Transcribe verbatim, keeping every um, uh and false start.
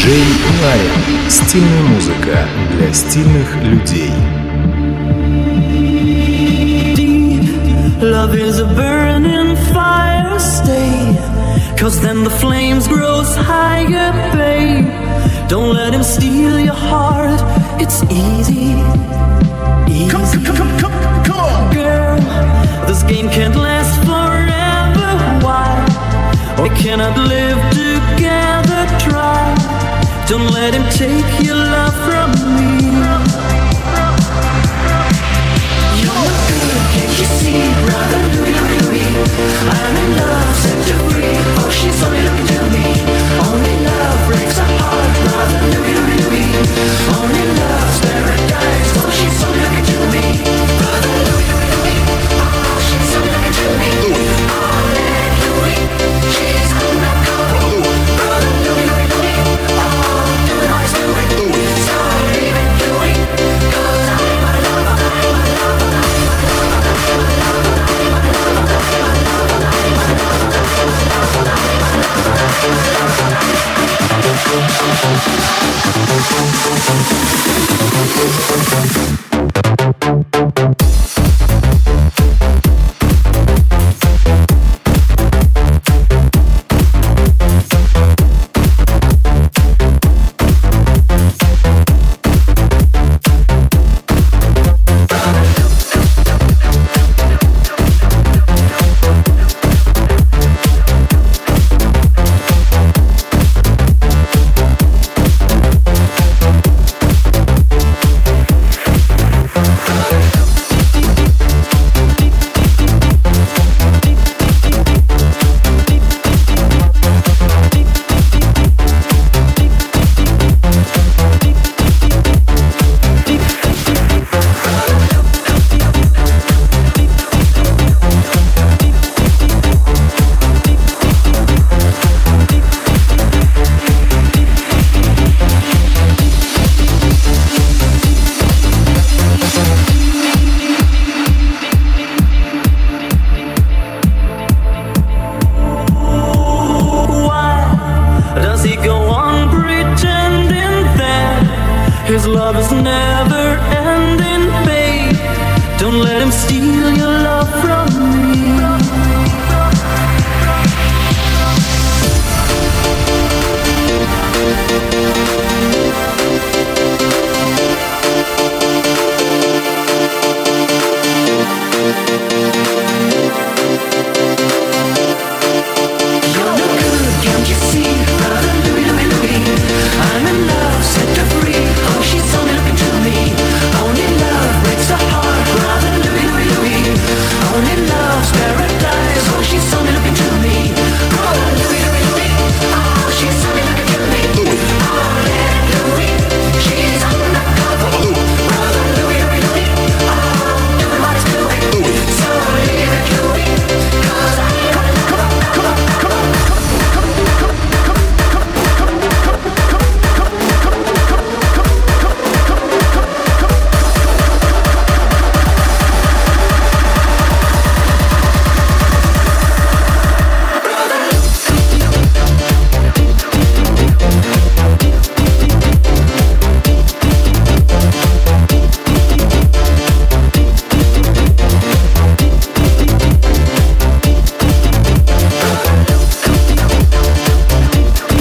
Ларин. Стильная музыка для стильных людей. Deep love is a burning fire, stay, 'cause then the flames grows higher, babe. Don't let him steal your heart, it's easy, easy. Come, come, come, come, come on. Girl, this game can't last forever, why? We cannot live together, try. Don't let him take your love from me. You're no good, can't you see, brother Louie, Louie, Louie? I'm in love, set you free. Oh, she's only looking to me. Only love breaks our heart, brother Louie, Louie, Louie. Only love's paradise. Oh, she's only looking to me, brother Louie, Louie, Louie. Oh, she's only looking to me. Only Louie, she's on the cover. Brother Louie, Louie, Louie. Oh, do it, always do it. So leave it, Louie, 'cause I'm a lover, I'm a lover, I'm a lover, I'm a lover, his love is never ending, babe. Don't let him steal